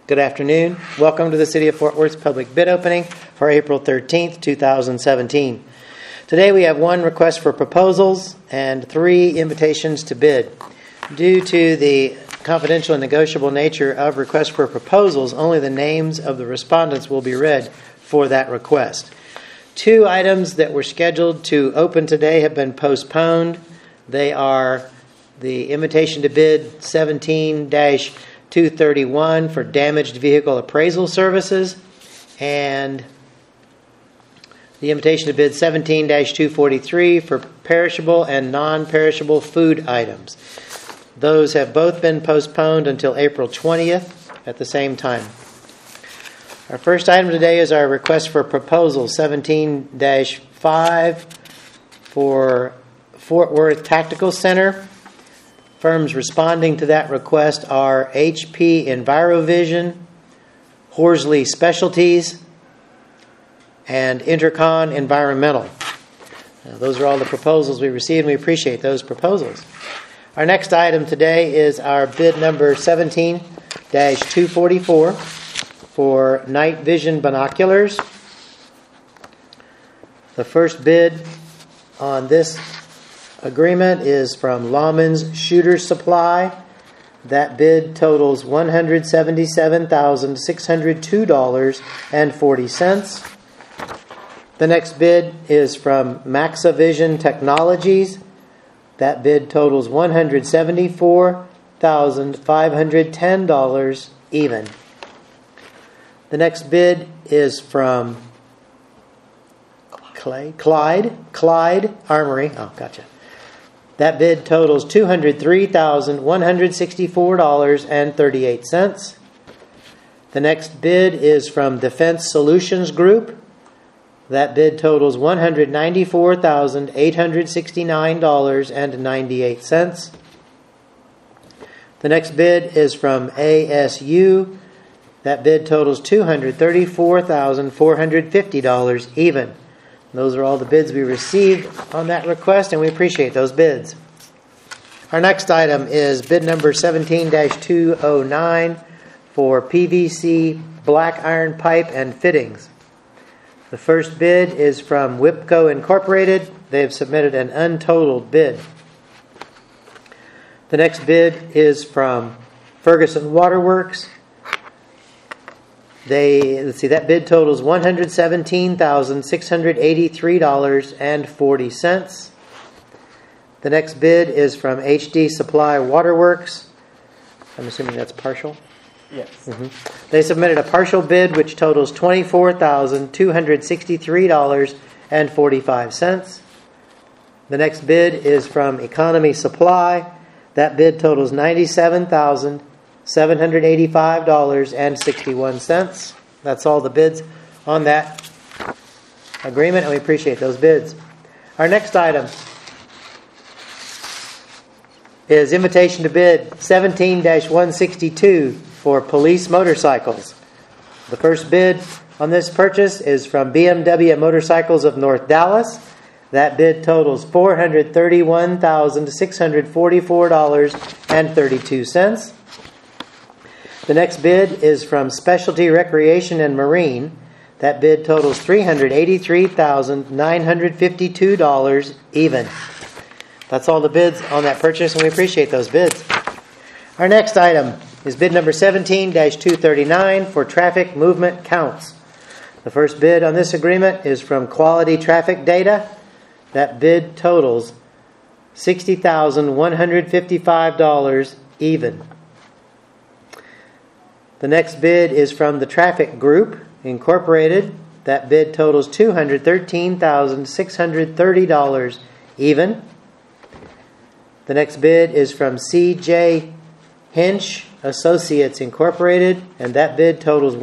Good afternoon. Welcome to the City of Fort Worth's public bid opening for April 13th, 2017. Today we have one request for proposals and 3 invitations to bid. Due to the confidential and negotiable nature of requests for proposals, only the names of the respondents will be read for that request. 2 items that were scheduled to open today have been postponed. They are the invitation to bid 17-231 for damaged vehicle appraisal services and the invitation to bid 17-243 for perishable and non-perishable food items. Those have both been postponed until April 20th at the same time. Our first item today is our request for proposal 17-5 for Fort Worth Tactical Center. Firms responding to that request are HP EnviroVision, Horsley Specialties, and Intercon Environmental. Now, those are all the proposals we received, and we appreciate those proposals. Our next item today is our bid number 17-244 for night vision binoculars. The first bid on this agreement is from Lawman's Shooter Supply. That bid totals $177,602.40. The next bid is from Maxavision Technologies. That bid totals $174,510 even. The next bid is from Clyde Armory. Oh, gotcha. That bid totals $203,164.38. The next bid is from Defense Solutions Group. That bid totals $194,869.98. The next bid is from ASU. That bid totals $234,450 even. Those are all the bids we received on that request, and we appreciate those bids. Our next item is bid number 17-209 for PVC black iron pipe and fittings. The first bid is from Whipco Incorporated. They have submitted an untotaled bid. The next bid is from Ferguson Waterworks. That bid totals $117,683.40. The next bid is from HD Supply Waterworks. I'm assuming that's partial? Yes. Mm-hmm. They submitted a partial bid which totals $24,263.45. The next bid is from Economy Supply. That bid totals $97,785.61. That's all the bids on that agreement, and we appreciate those bids. Our next item is invitation to bid 17-162 for police motorcycles. The first bid on this purchase is from BMW Motorcycles of North Dallas. That bid totals $431,644.32. The next bid is from Specialty Recreation and Marine. That bid totals $383,952 even. That's all the bids on that purchase, and we appreciate those bids. Our next item is bid number 17-239 for traffic movement counts. The first bid on this agreement is from Quality Traffic Data. That bid totals $60,155 even. The next bid is from the Traffic Group Incorporated. That bid totals $213,630 even. The next bid is from C.J. Hinch Associates Incorporated, and that bid totals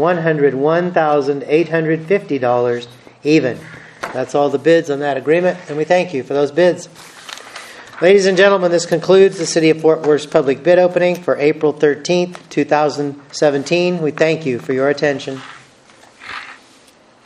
$101,850 even. That's all the bids on that agreement, and we thank you for those bids. Ladies and gentlemen, this concludes the City of Fort Worth's public bid opening for April 13th, 2017. We thank you for your attention.